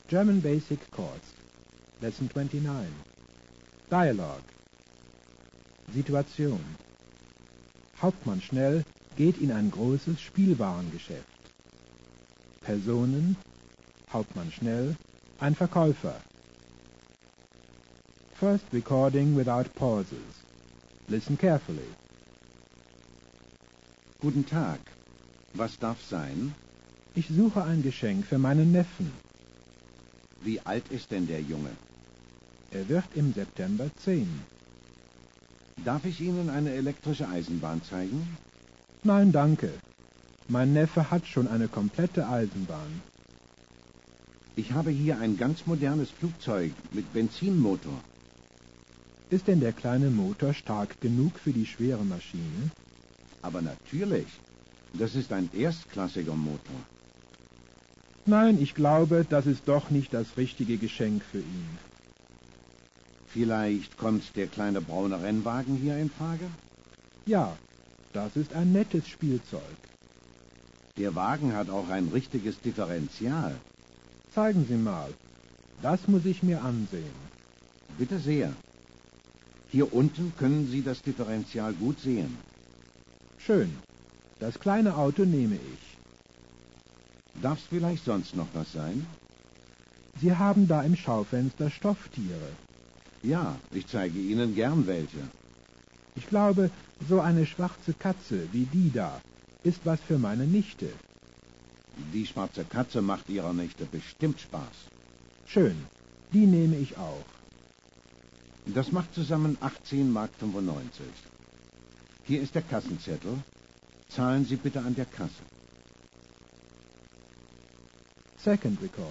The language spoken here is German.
German Basic Course, Lesson 29. Dialogue. Situation. Hauptmann Schnell geht in ein großes Spielwarengeschäft. Personen: Hauptmann Schnell, ein Verkäufer. First recording without pauses. Listen carefully. Guten Tag. Was darf sein? Ich suche ein Geschenk für meinen Neffen. Wie alt ist denn der Junge? Er wird im September 10. Darf ich Ihnen eine elektrische Eisenbahn zeigen? Nein, danke. Mein Neffe hat schon eine komplette Eisenbahn. Ich habe hier ein ganz modernes Flugzeug mit Benzinmotor. Ist denn der kleine Motor stark genug für die schwere Maschine? Aber natürlich. Das ist ein erstklassiger Motor. Nein, ich glaube, das ist doch nicht das richtige Geschenk für ihn. Vielleicht kommt der kleine braune Rennwagen hier in Frage? Ja, das ist ein nettes Spielzeug. Der Wagen hat auch ein richtiges Differential. Zeigen Sie mal. Das muss ich mir ansehen. Bitte sehr. Hier unten können Sie das Differential gut sehen. Schön. Das kleine Auto nehme ich. Darf's vielleicht sonst noch was sein? Sie haben da im Schaufenster Stofftiere. Ja, ich zeige Ihnen gern welche. Ich glaube, so eine schwarze Katze wie die da ist was für meine Nichte. Die schwarze Katze macht Ihrer Nichte bestimmt Spaß. Schön. Die nehme ich auch. Das macht zusammen 18,95 Mark. Hier ist der Kassenzettel. Zahlen Sie bitte an der Kasse. Second record.